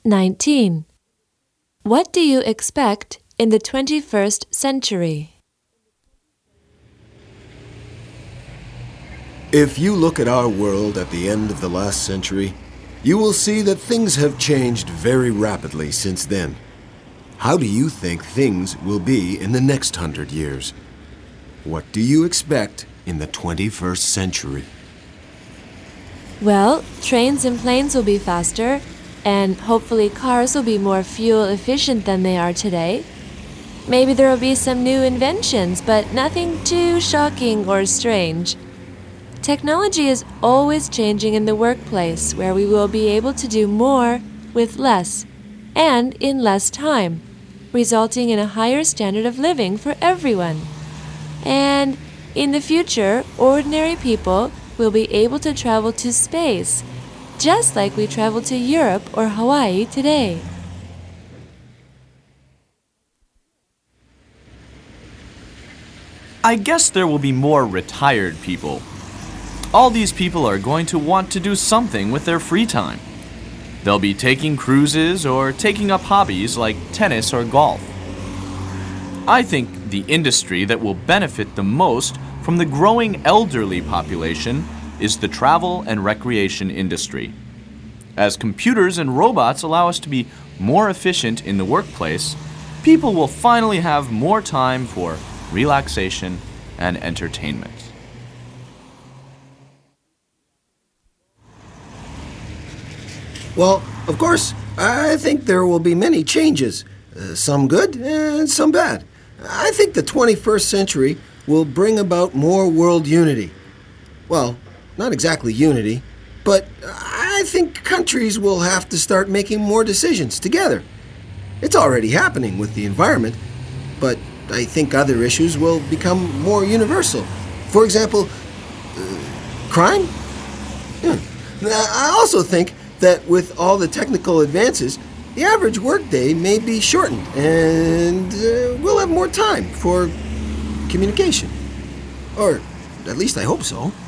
19. What do you expect in the 21st century? If you look at our world at the end of the last century, you will see that things have changed very rapidly since then. How do you think things will be in the next 100 years? What do you expect in the 21st century? Well, trains and planes will be faster, and hopefully cars will be more fuel efficient than they are today. Maybe there will be some new inventions, but nothing too shocking or strange. Technology is always changing in the workplace, where we will be able to do more with less and in less time, resulting in a higher standard of living for everyone. And in the future, ordinary people will be able to travel to space, just like we travel to Europe or Hawaii today. I guess there will be more retired people. All these people are going to want to do something with their free time. They'll be taking cruises or taking up hobbies like tennis or golf. I think the industry that will benefit the most from the growing elderly population is the travel and recreation industry. As computers and robots allow us to be more efficient in the workplace, people will finally have more time for relaxation and entertainment. Well, of course, I think there will be many changes, some good and some bad. I think the 21st century will bring about more world unity. Well, not exactly unity, but I think countries will have to start making more decisions together. It's already happening with the environment, but I think other issues will become more universal. For example, crime? I also think that with all the technical advances, the average workday may be shortened, and we'll have more time for communication. Or at least I hope so.